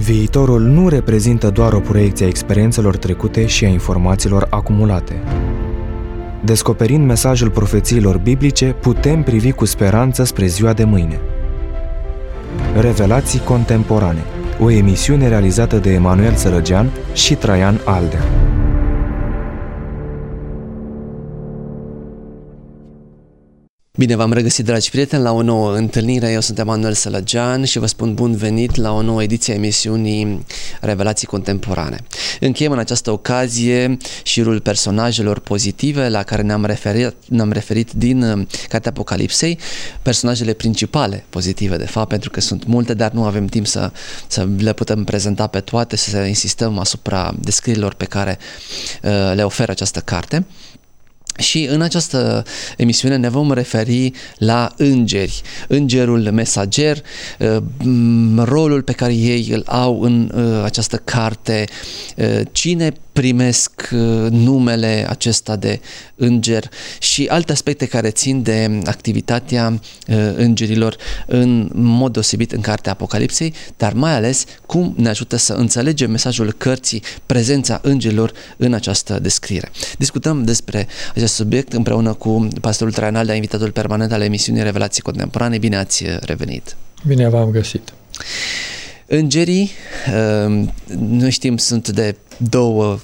Viitorul nu reprezintă doar o proiecție a experiențelor trecute și a informațiilor acumulate. Descoperind mesajul profețiilor biblice, putem privi cu speranță spre ziua de mâine. Revelații contemporane, o emisiune realizată de Emanuel Sărăgean și Traian Aldea. Bine v-am regăsit, dragi prieteni, la o nouă întâlnire. Eu sunt Emanuel Sărăgean și vă spun bun venit la o nouă ediție a emisiunii Revelații Contemporane. Încheiem în această ocazie șirul personajelor pozitive la care ne-am referit din Cartea Apocalipsei, personajele principale pozitive, de fapt, pentru că sunt multe, dar nu avem timp să le putem prezenta pe toate, să insistăm asupra descrierilor pe care le oferă această carte. Și în această emisiune ne vom referi la îngeri, îngerul mesager, rolul pe care ei îl au în această carte, cine primesc numele acesta de înger și alte aspecte care țin de activitatea îngerilor în mod deosebit în Cartea Apocalipsei, dar mai ales cum ne ajută să înțelegem mesajul cărții, prezența îngerilor în această descriere. Discutăm despre acest subiect împreună cu pastorul Traian Aldea, invitatul permanent al emisiunii Revelații Contemporane. Bine ați revenit! Bine v-am găsit! Îngerii, noi știm, sunt de două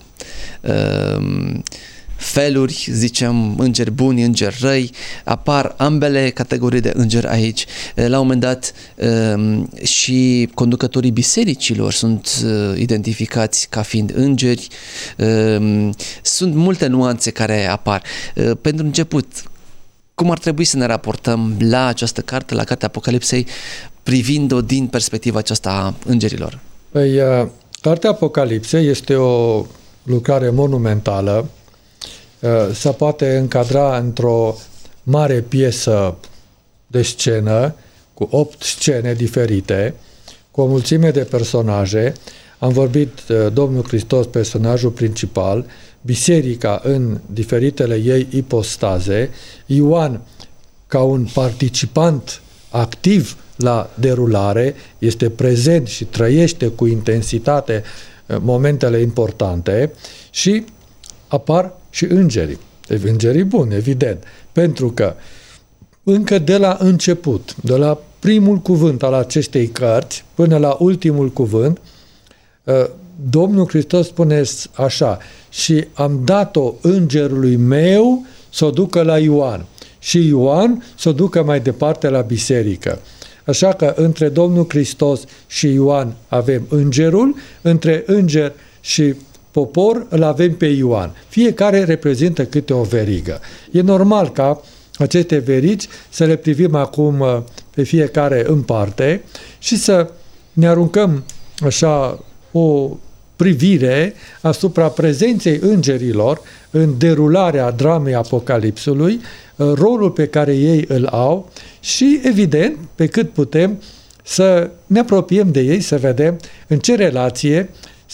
feluri, zicem, îngeri buni, îngeri răi, apar ambele categorii de îngeri aici. La un moment dat și conducătorii bisericilor sunt identificați ca fiind îngeri. Sunt multe nuanțe care apar. Pentru început, cum ar trebui să ne raportăm la această carte, la Cartea Apocalipsei, privind-o din perspectiva aceasta a îngerilor? Păi, Cartea Apocalipsei este o lucrare monumentală, se poate încadra într-o mare piesă de scenă, cu 8 scene diferite, cu o mulțime de personaje. Am vorbit Domnul Hristos, personajul principal, biserica în diferitele ei ipostaze, Ioan ca un participant activ la derulare, este prezent și trăiește cu intensitate momentele importante și apar și îngerii. Îngerii buni, evident, pentru că încă de la început, de la primul cuvânt al acestei cărți până la ultimul cuvânt, Domnul Hristos spune așa: și am dat-o îngerului meu să o ducă la Ioan și Ioan să o ducă mai departe la biserică. Așa că între Domnul Hristos și Ioan avem îngerul, între înger și popor îl avem pe Ioan. Fiecare reprezintă câte o verigă. E normal ca aceste verigi să le privim acum pe fiecare în parte și să ne aruncăm așa o privire asupra prezenței îngerilor în derularea dramei Apocalipsului, rolul pe care ei îl au și, evident, pe cât putem să ne apropiem de ei, să vedem în ce relație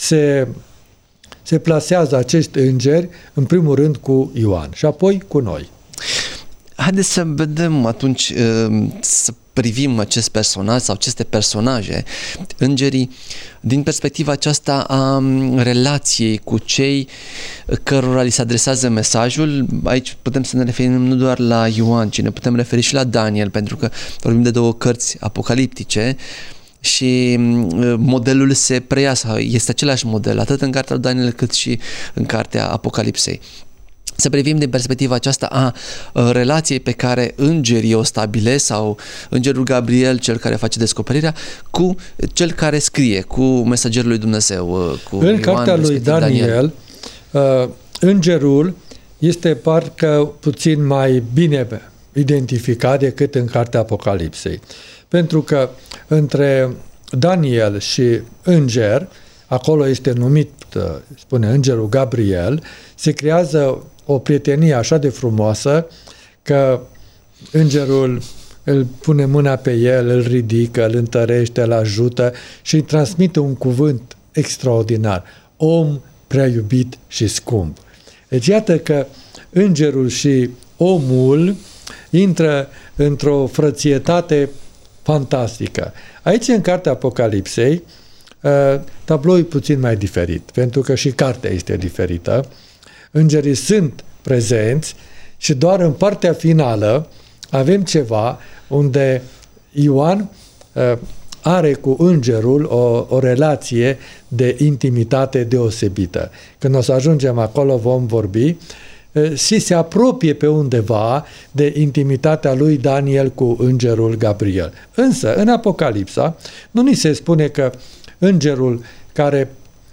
se plasează acești îngeri, în primul rând cu Ioan și apoi cu noi. Haideți să vedem atunci, să privim acest personaj sau aceste personaje, îngerii, din perspectiva aceasta a relației cu cei cărora li se adresează mesajul. Aici putem să ne referim nu doar la Ioan, ci ne putem referi și la Daniel, pentru că vorbim de două cărți apocaliptice și modelul se preia, sau este același model, atât în Cartea lui Daniel cât și în Cartea Apocalipsei. Să privim din perspectiva aceasta a relației pe care îngerii o stabilesc, sau îngerul Gabriel, cel care face descoperirea, cu cel care scrie, cu mesagerul lui Dumnezeu, cu în Ioan, Cartea lui Daniel. Îngerul este parcă puțin mai bine identificat decât în Cartea Apocalipsei. Pentru că între Daniel și înger, acolo este numit, spune, îngerul Gabriel, se creează o prietenie așa de frumoasă că îngerul îl pune mâna pe el, îl ridică, îl întărește, îl ajută și îi transmite un cuvânt extraordinar: om prea iubit și scump. Deci iată că îngerul și omul intră într-o frățietate fantastică. Aici, în Cartea Apocalipsei, tabloul e puțin mai diferit, pentru că și cartea este diferită. Îngerii sunt prezenți și doar în partea finală avem ceva unde Ioan are cu îngerul o relație de intimitate deosebită. Când o să ajungem acolo vom vorbi și se apropie pe undeva de intimitatea lui Daniel cu îngerul Gabriel. Însă, în Apocalipsa, nu ni se spune că îngerul care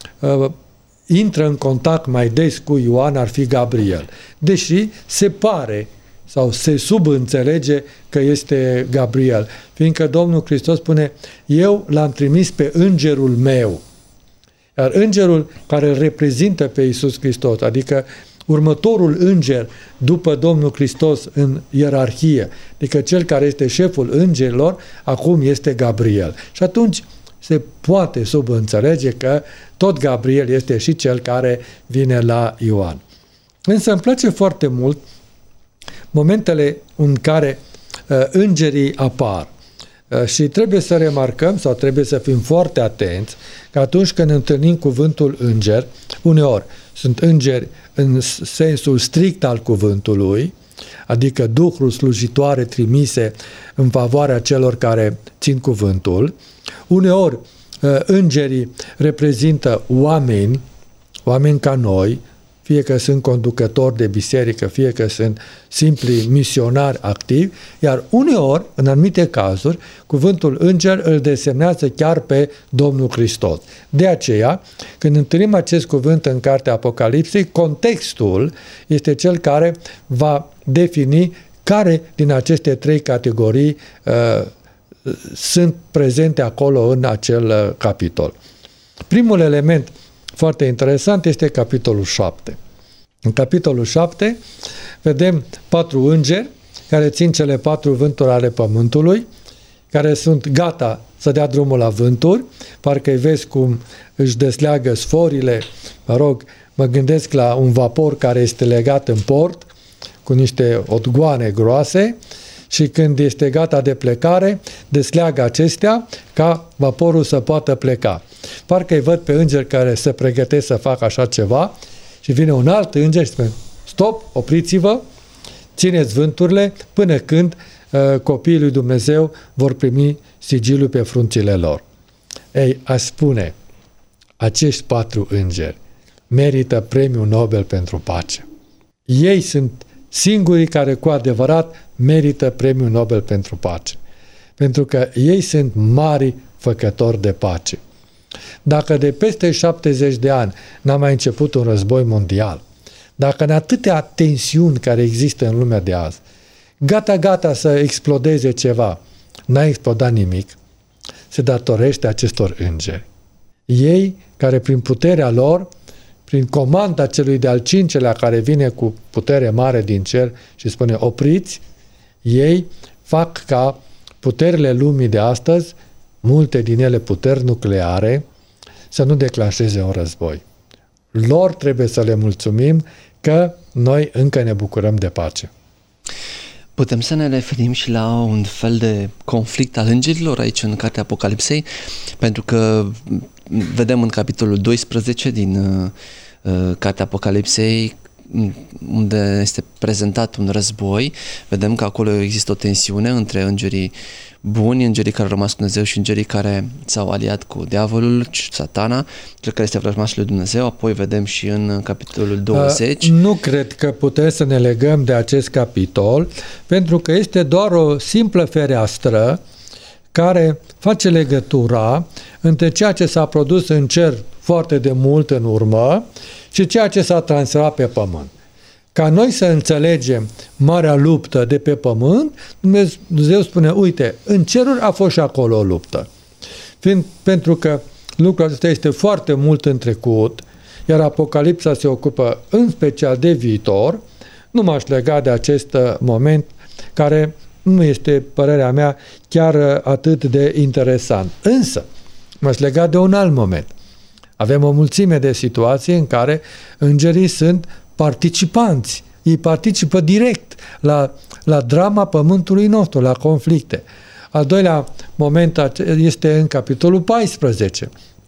intră în contact mai des cu Ioan ar fi Gabriel, deși se pare sau se subînțelege că este Gabriel, fiindcă Domnul Hristos spune, eu l-am trimis pe îngerul meu. Iar îngerul care îl reprezintă pe Iisus Hristos, adică următorul înger după Domnul Hristos în ierarhie, adică cel care este șeful îngerilor, acum este Gabriel. Și atunci se poate subînțelege că tot Gabriel este și cel care vine la Ioan. Însă îmi place foarte mult momentele în care îngerii apar. Și trebuie să remarcăm sau trebuie să fim foarte atenți că atunci când întâlnim cuvântul înger, uneori sunt îngeri în sensul strict al cuvântului, adică duhuri slujitoare trimise în favoarea celor care țin cuvântul. Uneori îngerii reprezintă oameni ca noi, fie că sunt conducători de biserică, fie că sunt simpli misionari activi, iar uneori, în anumite cazuri, cuvântul înger îl desemnează chiar pe Domnul Hristos. De aceea, când întâlnim acest cuvânt în cartea Apocalipsei, contextul este cel care va defini care din aceste trei categorii sunt prezente acolo în acel capitol. Primul element foarte interesant este capitolul 7. În capitolul 7 vedem 4 îngeri care țin cele 4 vânturi ale pământului, care sunt gata să dea drumul la vânturi, parcă îi vezi cum își desleagă sforile, mă gândesc la un vapor care este legat în port cu niște odgoane groase și când este gata de plecare, desleagă acestea ca vaporul să poată pleca. Parcă îi văd pe îngeri care se pregătesc să facă așa ceva și vine un alt înger și spune, stop, opriți-vă, țineți vânturile până când copiii lui Dumnezeu vor primi sigiliul pe frunțile lor. Ei, aș spune, acești 4 îngeri merită premiul Nobel pentru pace. Ei sunt singurii care cu adevărat merită premiul Nobel pentru pace. Pentru că ei sunt mari făcători de pace. Dacă de peste 70 de ani n-a mai început un război mondial, dacă în atâtea tensiuni care există în lumea de azi, gata să explodeze ceva, n-a explodat nimic, se datorește acestor îngeri. Ei care prin puterea lor, prin comanda celui de-al 5-lea care vine cu putere mare din cer și spune opriți, ei fac ca puterile lumii de astăzi, multe din ele puteri nucleare, să nu declanșeze un război. Lor trebuie să le mulțumim că noi încă ne bucurăm de pace. Putem să ne referim și la un fel de conflict al îngerilor aici în cartea Apocalipsei, pentru că vedem în capitolul 12 din cartea Apocalipsei unde este prezentat un război, vedem că acolo există o tensiune între îngerii buni, îngerii care au rămas cu Dumnezeu și îngerii care s-au aliat cu diavolul, Satana, cel care este vrăjmașul lui Dumnezeu. Apoi vedem și în capitolul 20. Nu cred că putem să ne legăm de acest capitol, pentru că este doar o simplă fereastră care face legătura între ceea ce s-a produs în cer foarte de mult în urmă și ceea ce s-a transferat pe pământ. Ca noi să înțelegem marea luptă de pe pământ, Dumnezeu spune, uite, în ceruri a fost și acolo o luptă. Pentru că lucrul acesta este foarte mult în trecut, iar Apocalipsa se ocupă în special de viitor, nu m-aș lega de acest moment care nu este, părerea mea, chiar atât de interesant. Însă, m-aș lega de un alt moment. Avem o mulțime de situații în care îngerii sunt participanți. Ei participă direct la drama pământului nostru, la conflicte. Al doilea moment este în capitolul 14.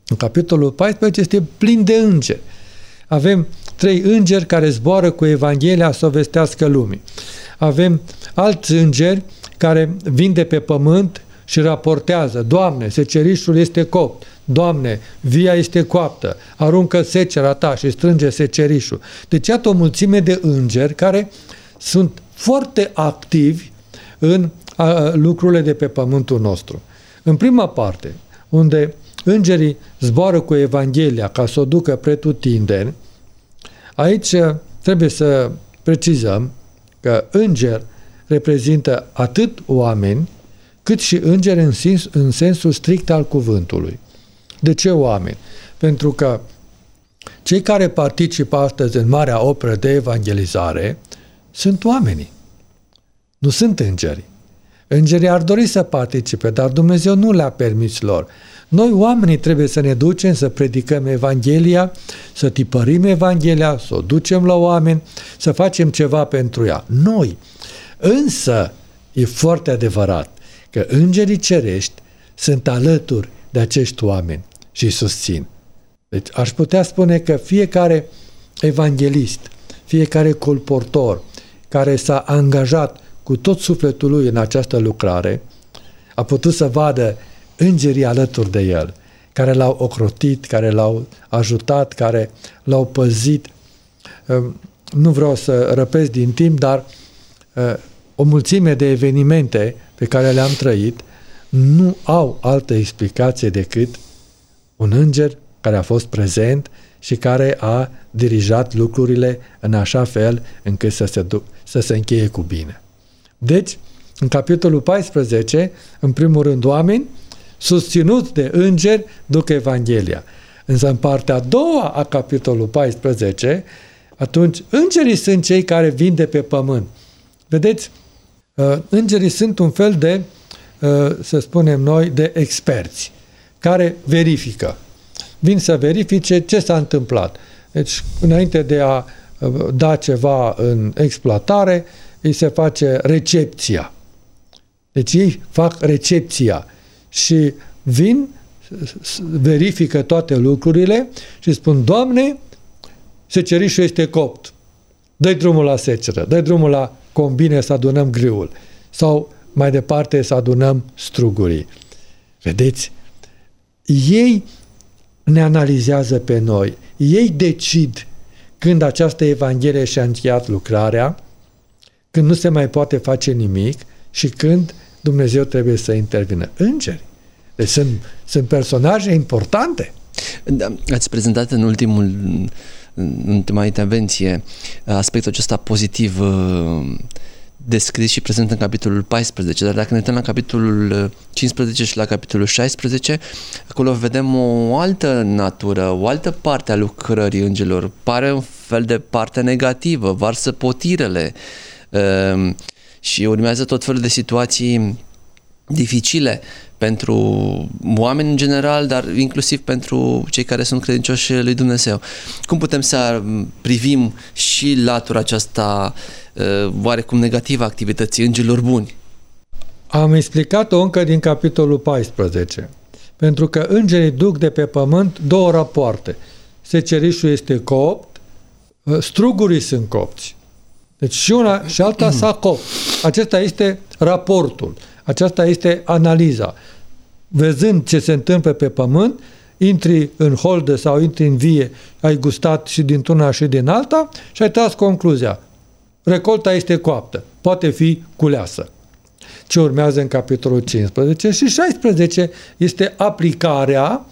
În capitolul 14 este plin de îngeri. Avem 3 îngeri care zboară cu Evanghelia să o vestească lumii. Avem alți îngeri care vin de pe pământ și raportează: Doamne, secerișul este copt, Doamne, via este coaptă, aruncă secera ta și strânge secerișul. Deci iată o mulțime de îngeri care sunt foarte activi în lucrurile de pe pământul nostru. În prima parte, unde îngerii zboară cu Evanghelia ca să o ducă pretutindeni, aici trebuie să precizăm că înger reprezintă atât oameni, cât și îngeri în sensul strict al cuvântului. De ce oameni? Pentru că cei care participă astăzi în marea operă de evangelizare sunt oamenii, nu sunt îngerii. Îngerii ar dori să participe, dar Dumnezeu nu le-a permis lor. Noi, oamenii, trebuie să ne ducem să predicăm Evanghelia, să tipărim Evanghelia, să o ducem la oameni, să facem ceva pentru ea. Noi. Însă, e foarte adevărat că îngerii cerești sunt alături de acești oameni și îi susțin. Deci aș putea spune că fiecare evanghelist, fiecare colportor care s-a angajat cu tot sufletul lui în această lucrare, a putut să vadă îngerii alături de el, care l-au ocrotit, care l-au ajutat, care l-au păzit. Nu vreau să răpesc din timp, dar o mulțime de evenimente pe care le-am trăit nu au altă explicație decât un înger care a fost prezent și care a dirijat lucrurile în așa fel încât să se încheie cu bine. Deci, în capitolul 14, în primul rând, oameni susținuți de îngeri duc Evanghelia. Însă în partea a doua a capitolului 14, atunci îngerii sunt cei care vin de pe pământ. Vedeți, îngerii sunt un fel de, să spunem noi, de experți care verifică. Vin să verifice ce s-a întâmplat. Deci, înainte de a da ceva în exploatare, îi se face recepția. Deci ei fac recepția și vin, verifică toate lucrurile și spun: Doamne, secerișul este copt. Dă-i drumul la seceră, dă-i drumul la combine să adunăm grâul. Sau mai departe să adunăm strugurii. Vedeți? Ei ne analizează pe noi. Ei decid când această Evanghelie și-a încheiat lucrarea, când nu se mai poate face nimic și când Dumnezeu trebuie să intervină. Îngeri. Deci sunt personaje importante. Da, ați prezentat în ultima intervenție aspectul acesta pozitiv descris și prezent în capitolul 14, dar dacă ne uităm la capitolul 15 și la capitolul 16, acolo vedem o altă natură, o altă parte a lucrării îngerilor. Pare un fel de parte negativă, varsă potirele și urmează tot felul de situații dificile pentru oameni în general, dar inclusiv pentru cei care sunt credincioși lui Dumnezeu. Cum putem să privim și latura aceasta oarecum negativă a activității îngerilor buni? Am explicat-o încă din capitolul 14. Pentru că îngerii duc de pe pământ două rapoarte. Secerișul este copt, strugurii sunt copți. Deci și una și alta s-a copt. Acesta este raportul. Aceasta este analiza. Văzând ce se întâmplă pe pământ, intri în holdă sau intri în vie, ai gustat și dintr-una și din alta și ai tras concluzia. Recolta este coaptă, poate fi culeasă. Ce urmează în capitolul 15 și 16 este aplicarea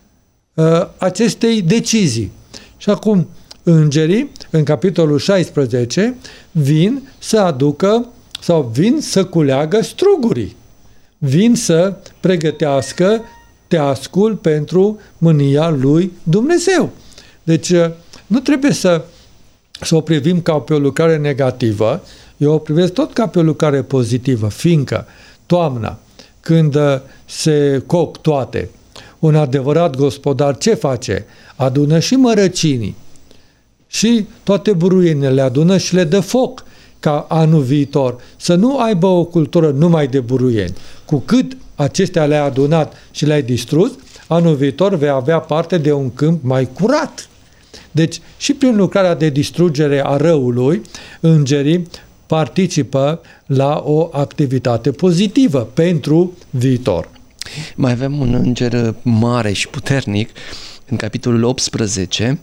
acestei decizii. Și acum îngerii, în capitolul 16, vin să aducă sau vin să culeagă strugurii. Vin să pregătească teascul pentru mânia lui Dumnezeu. Deci nu trebuie să o privim ca pe o lucrare negativă, eu o privesc tot ca pe o lucrare pozitivă, fiindcă toamna, când se coc toate, un adevărat gospodar ce face? Adună și mărăcinii și toate buruienile le adună și le dă foc, ca anul viitor să nu aibă o cultură numai de buruieni. Cu cât acestea le-ai adunat și le-ai distrus, anul viitor vei avea parte de un câmp mai curat. Deci și prin lucrarea de distrugere a răului, îngerii participă la o activitate pozitivă pentru viitor. Mai avem un înger mare și puternic în capitolul 18,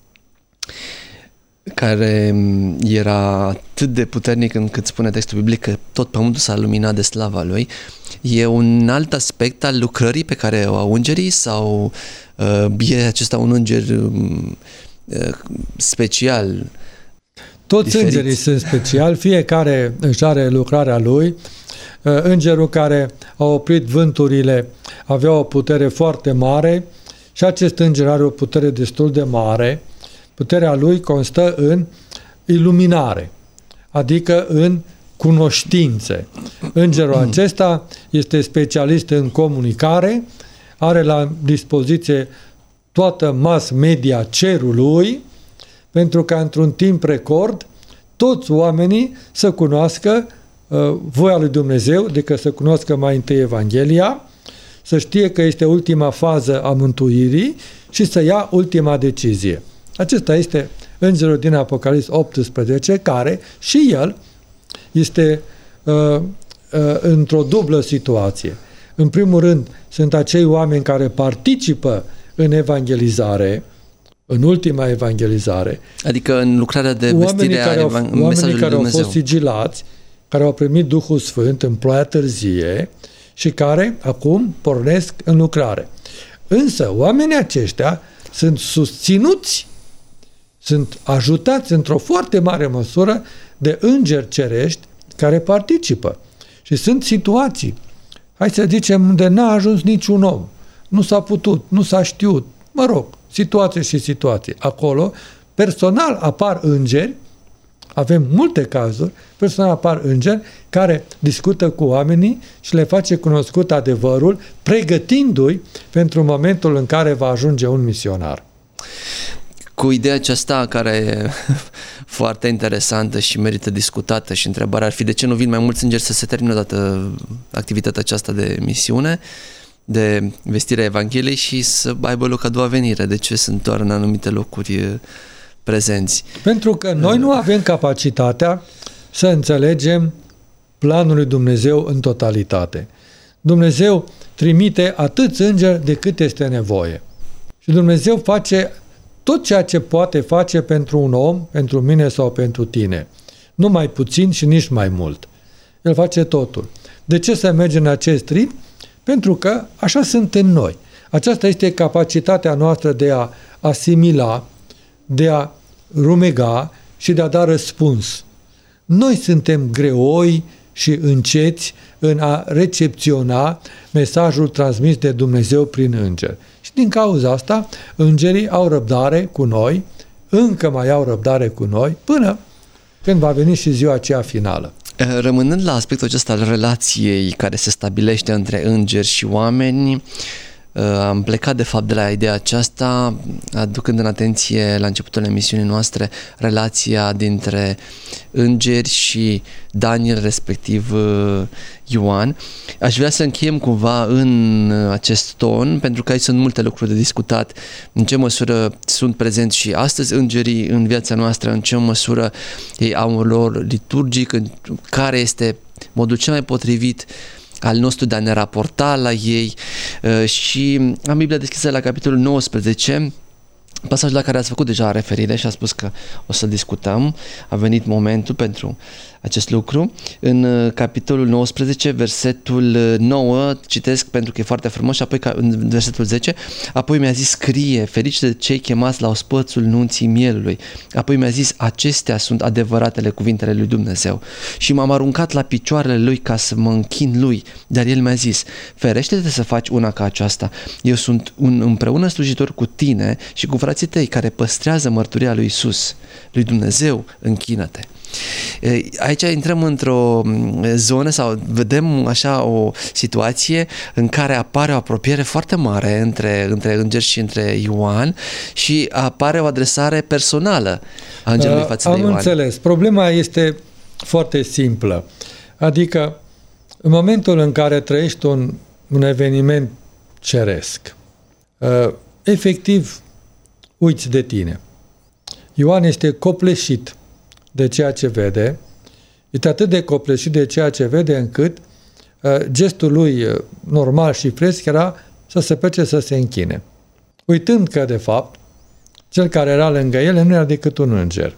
care era atât de puternic încât spune textul biblic că tot pământul s-a luminat de slava lui. E un alt aspect al lucrării pe care o au îngerii sau e acesta un înger special? Toți diferit? Îngerii sunt speciali, fiecare își are lucrarea lui. Îngerul care a oprit vânturile avea o putere foarte mare și acest înger are o putere destul de mare. Puterea lui constă în iluminare, adică în cunoștințe. Îngerul acesta este specialist în comunicare, are la dispoziție toată mass media cerului, pentru ca într-un timp record toți oamenii să cunoască voia lui Dumnezeu, adică să cunoască mai întâi Evanghelia, să știe că este ultima fază a mântuirii și să ia ultima decizie. Acesta este îngerul din Apocalips 18, care și el este într-o dublă situație. În primul rând, sunt acei oameni care participă în evangelizare, în ultima evangelizare. Adică în lucrarea de vestire a mesajului lui Dumnezeu. Oamenii care au fost sigilați, care au primit Duhul Sfânt în ploaia târzie și care acum pornesc în lucrare. Însă, oamenii aceștia sunt susținuți, sunt ajutați într-o foarte mare măsură de îngeri cerești care participă. Și sunt situații, hai să zicem, unde n-a ajuns niciun om. Nu s-a putut, nu s-a știut. Mă rog, situație și situație. Acolo, personal apar îngeri, avem multe cazuri, personal apar îngeri care discută cu oamenii și le face cunoscut adevărul, pregătindu-i pentru momentul în care va ajunge un misionar. Cu ideea aceasta care e foarte interesantă și merită discutată și întrebarea ar fi de ce nu vin mai mulți îngeri să se termine odată activitatea aceasta de misiune, de vestirea Evangheliei și să aibă loc a doua venire. De ce sunt doar în anumite locuri prezenți? Pentru că noi nu avem capacitatea să înțelegem planul lui Dumnezeu în totalitate. Dumnezeu trimite atâți îngeri de cât este nevoie. Și Dumnezeu face tot ceea ce poate face pentru un om, pentru mine sau pentru tine. Nu mai puțin și nici mai mult. El face totul. De ce să mergem în acest ritm? Pentru că așa suntem noi. Aceasta este capacitatea noastră de a asimila, de a rumega și de a da răspuns. Noi suntem greoi și înceți în a recepționa mesajul transmis de Dumnezeu prin înger. Și din cauza asta, îngerii au răbdare cu noi, încă mai au răbdare cu noi, până când va veni și ziua aceea finală. Rămânând la aspectul acesta al relației care se stabilește între îngeri și oameni, am plecat de fapt de la ideea aceasta, aducând în atenție la începutul emisiunii noastre relația dintre îngeri și Daniel, respectiv Ioan. Aș vrea să încheiem cumva în acest ton, pentru că aici sunt multe lucruri de discutat. În ce măsură sunt prezenți și astăzi îngerii în viața noastră, în ce măsură ei au un lor liturgic, în care este modul cel mai potrivit al nostru de a ne raporta la ei. Și am Biblia deschisă la capitolul 19, pasajul la care ați făcut deja referire și a spus că o să discutăm. A venit momentul pentru acest lucru. În capitolul 19, versetul 9, citesc pentru că e foarte frumos, și apoi în versetul 10, apoi mi-a zis: scrie, ferice de cei chemați la ospățul nunții mielului. Apoi mi-a zis: acestea sunt adevăratele cuvintele lui Dumnezeu. Și m-am aruncat la picioarele lui ca să mă închin lui, dar el mi-a zis: ferește-te să faci una ca aceasta. Eu sunt un împreună slujitor cu tine și cu frații tăi care păstrează mărturia lui Iisus, lui Dumnezeu, închină-te. Aici intrăm într-o zonă sau vedem așa o situație în care apare o apropiere foarte mare între îngeri și între Ioan și apare o adresare personală a îngerului față de Ioan. Am înțeles. Problema este foarte simplă. Adică în momentul în care trăiești un un eveniment ceresc. Efectiv, uiți de tine. Ioan este copleșit de ceea ce vede, este atât de copleșit de ceea ce vede încât gestul lui normal și fresc era să se plece să se închine. Uitând că, de fapt, cel care era lângă el nu era decât un înger.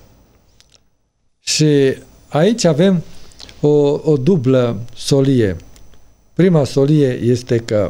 Și aici avem o dublă solie. Prima solie este că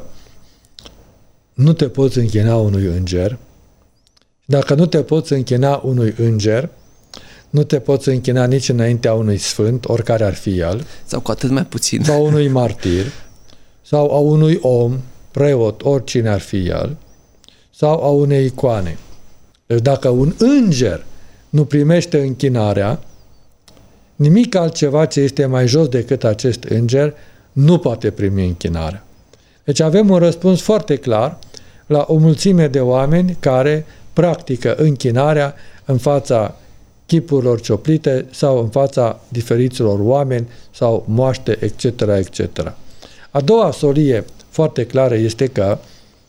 nu te poți închina unui înger. Dacă nu te poți închina unui înger, nu te poți închina nici înaintea unui sfânt, oricare ar fi el. Sau cu atât mai puțin. Sau unui martir, sau a unui om, preot, oricine ar fi el, sau a unei icoane. Deci dacă un înger nu primește închinarea, nimic altceva ce este mai jos decât acest înger nu poate primi închinarea. Deci avem un răspuns foarte clar la o mulțime de oameni care practică închinarea în fața chipurilor cioplite sau în fața diferiților oameni sau moaște, etc., etc. A doua solie foarte clară este că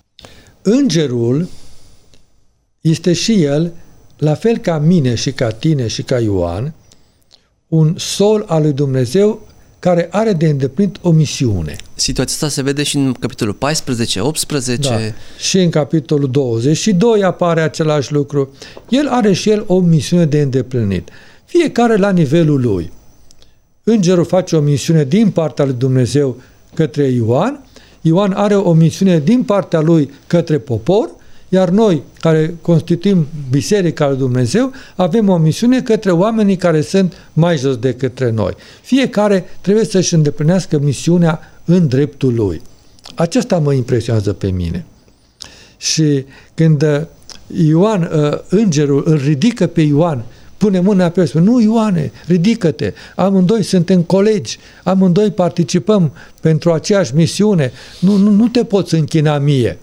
îngerul este și el, la fel ca mine și ca tine și ca Ioan, un sol al lui Dumnezeu care are de îndeplinit o misiune. Situația asta se vede și în capitolul 14, 18. Da. Și în capitolul 22 apare același lucru. El are și el o misiune de îndeplinit. Fiecare la nivelul lui. Îngerul face o misiune din partea lui Dumnezeu către Ioan. Ioan are o misiune din partea lui către popor, iar noi, care constituim Biserica lui Dumnezeu, avem o misiune către oamenii care sunt mai jos decât noi. Fiecare trebuie să-și îndeplinească misiunea în dreptul lui. Acesta mă impresionează pe mine. Și când Ioan, îngerul, îl ridică pe Ioan, pune mâna pe el, spune, nu Ioane, ridică-te, amândoi suntem colegi, amândoi participăm pentru aceeași misiune, nu te poți închina mie.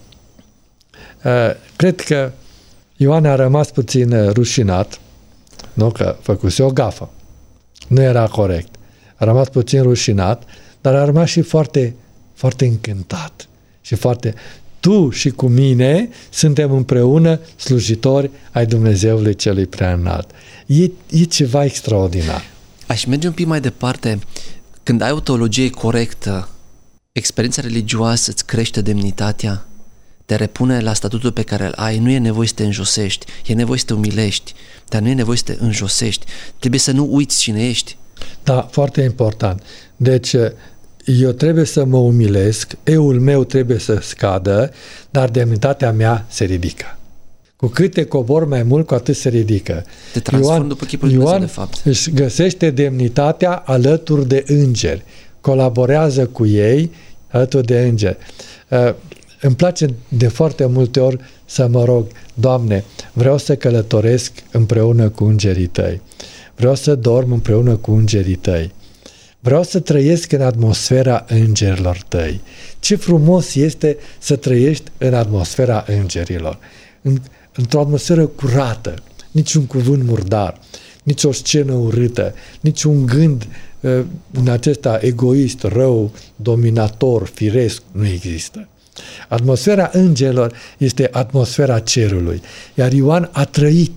Cred că Ioan a rămas puțin rușinat, nu că făcuse o gafă. Nu era corect. A rămas puțin rușinat, dar a rămas și foarte, foarte încântat. Și foarte... Tu și cu mine suntem împreună slujitori ai Dumnezeului Celui Preaînalt. E ceva extraordinar. Aș merge un pic mai departe. Când ai o teologie corectă, experiența religioasă îți crește demnitatea, te repune la statutul pe care îl ai, nu e nevoie să te înjosești, e nevoie să te umilești, dar nu e nevoie să te înjosești. Trebuie să nu uiți cine ești. Da, foarte important. Deci, eu trebuie să mă umilesc, eul meu trebuie să scadă, dar demnitatea mea se ridică. Cu cât te cobor mai mult, cu atât se ridică. Te transform după chipul lui Dumnezeu, de fapt. Își găsește demnitatea alături de îngeri. Colaborează cu ei alături de îngeri. Îmi place de foarte multe ori să mă rog, Doamne, vreau să călătoresc împreună cu îngerii Tăi. Vreau să dorm împreună cu îngerii Tăi. Vreau să trăiesc în atmosfera îngerilor Tăi. Ce frumos este să trăiești în atmosfera îngerilor. Într-o atmosferă curată, niciun cuvânt murdar, nici o scenă urâtă, nici un gând în acesta egoist, rău, dominator, firesc, nu există. Atmosfera îngerilor este atmosfera cerului. Iar Ioan a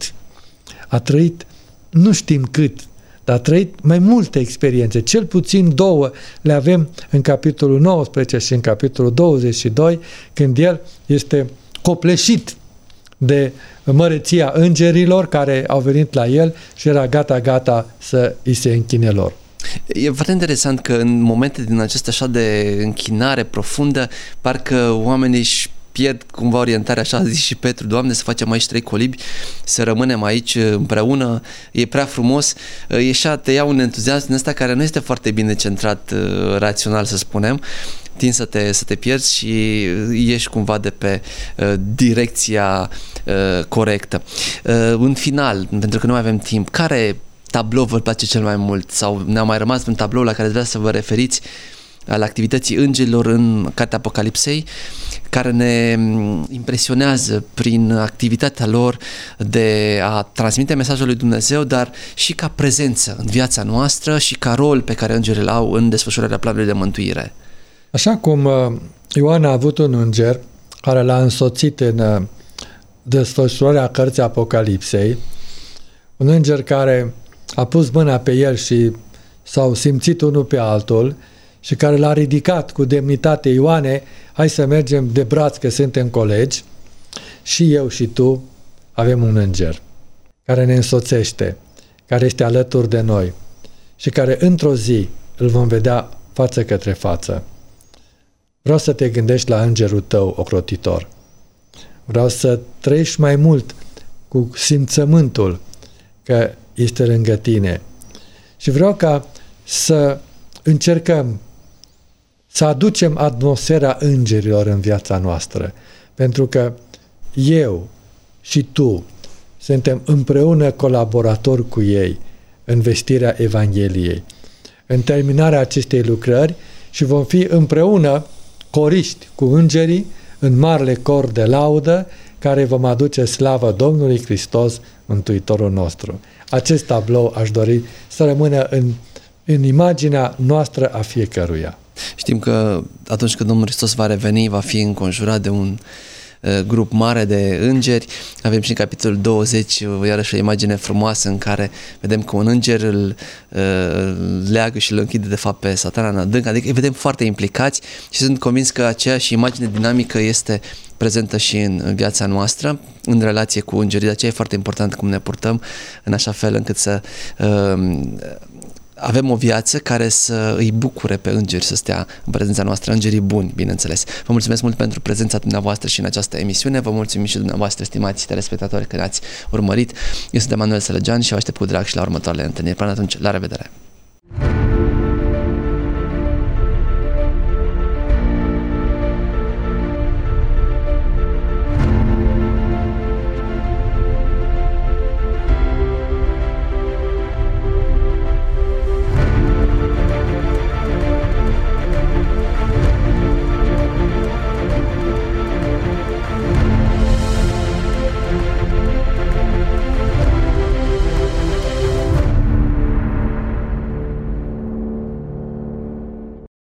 trăit, nu știm cât, dar a trăit mai multe experiențe. Cel puțin 2 le avem în capitolul 19 și în capitolul 22, când el este copleșit de măreția îngerilor care au venit la el și era gata să îi se închine lor. E foarte interesant că în momente din acestea așa de închinare profundă, parcă oamenii își pierd cumva orientarea, așa a zis și Petru, Doamne, să facem aici 3 colibi, să rămânem aici împreună, e prea frumos, e așa, te ia un entuziasm din ăsta care nu este foarte bine centrat rațional, să spunem, tin să te pierzi și ieși cumva de pe direcția corectă. În final, pentru că nu mai avem timp, care tablou vă place cel mai mult? Sau ne-a mai rămas un tablou la care vreau să vă referiți al activității îngerilor în Cartea Apocalipsei, care ne impresionează prin activitatea lor de a transmite mesajul lui Dumnezeu, dar și ca prezență în viața noastră și ca rol pe care îngerii îl au în desfășurarea planului de mântuire? Așa cum Ioan a avut un înger care l-a însoțit în desfășurarea cărții Apocalipsei, un înger care a pus mâna pe el și s-au simțit unul pe altul și care l-a ridicat cu demnitate: Ioane, hai să mergem de braț că suntem colegi. Și eu și tu avem un înger care ne însoțește, care este alături de noi și care într-o zi îl vom vedea față către față. Vreau să te gândești la îngerul tău ocrotitor. Vreau să trăiești mai mult cu simțământul că este lângă tine. Și vreau ca să încercăm să aducem atmosfera îngerilor în viața noastră. Pentru că eu și tu suntem împreună colaboratori cu ei în vestirea Evangheliei, în terminarea acestei lucrări, și vom fi împreună coriști cu îngerii în marele cor de laudă care vom aduce slavă Domnului Hristos, Mântuitorul nostru. Acest tablou aș dori să rămână în imaginea noastră a fiecăruia. Știm că atunci când Domnul Hristos va reveni, va fi înconjurat de un grup mare de îngeri. Avem și în capitolul 20 iarăși o imagine frumoasă în care vedem că un înger îl leagă și îl închide de fapt pe Satana în adânc, adică îi vedem foarte implicați și sunt convins că aceeași imagine dinamică este prezentă și în viața noastră, în relație cu îngerii. De aceea e foarte important cum ne purtăm în așa fel încât să avem o viață care să îi bucure pe îngeri, să stea în prezența noastră, îngerii buni, bineînțeles. Vă mulțumesc mult pentru prezența dumneavoastră și în această emisiune. Vă mulțumim și dumneavoastră, stimați telespectatori, că ne-ați urmărit. Eu sunt Emanuel Sălăgean și vă aștept cu drag și la următoarele întâlniri. Până atunci, la revedere!